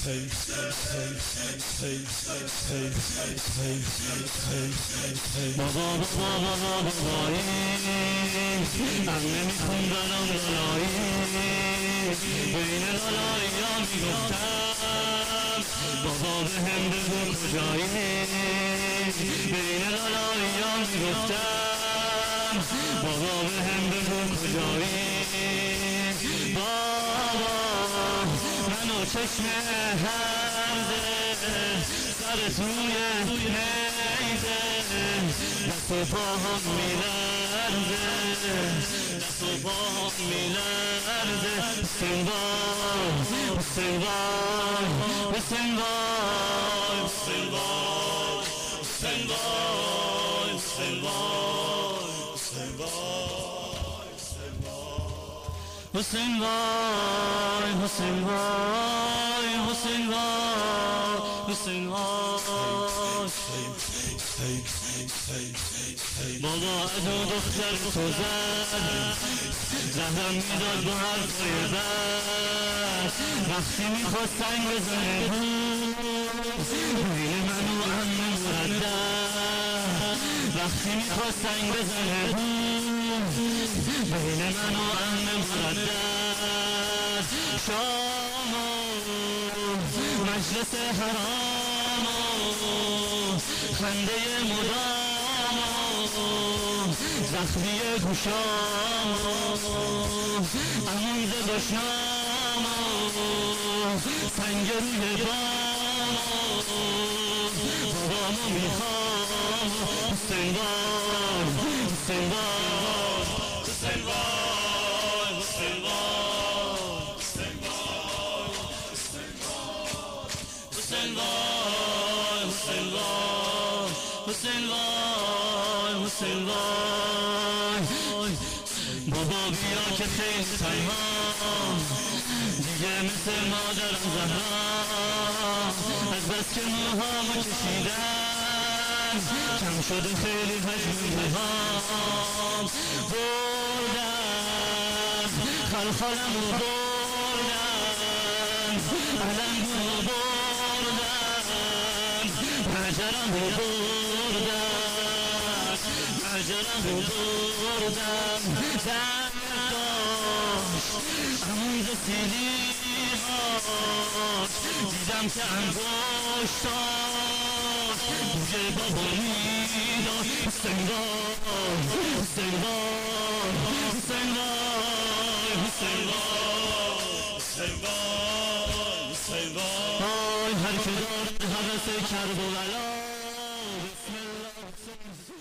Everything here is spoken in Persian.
من نمیخون دارم لالایی بین لالایی ها میگفتم بابا به هم بگو کجایی بین لالایی ها میگفتم بابا به هم بگو کجایی بابا منو چشم هرده سر توی نیده دست و پاهم میلرزه دست و پاهم میلرزه حسین وای حسین وای حسین وای حسین وای حسین وای حسین وای حسین وای حسین وای حسین وای حسین وای حسین وای بابا ادو دختر تو زد زهرم میداد با حرفای بد وقتی میخواست سنگ بزنه بین من و عمه مردد وقتی میخواست سنگ بزنه بین من و عمه مردد شام و مجلس حرام و خنده مدام و زخمی گوشام و عمود دشنام و سنگ روی بام بابامو میخوام حسین وای حسین وای حسین وای حسین وای حسین وای حسین وای حسین وای حسین وای بابا بیا که خیلی تنها دیگه مثل مادرم زهرا از بس که موهامو کشیدم کم شده خیلی حجم موهام بردم خلخالمو بردم علمو بردم مجرمو بردم مجرمو بردم درد داشت عمود سیلیهاش دیدم که انگشتاش بوی بابا میداد حسین وای حسین وای حسین وای حسین وای حسین وای حسین وای هر که دارد حوث کرب و بلا بسم الله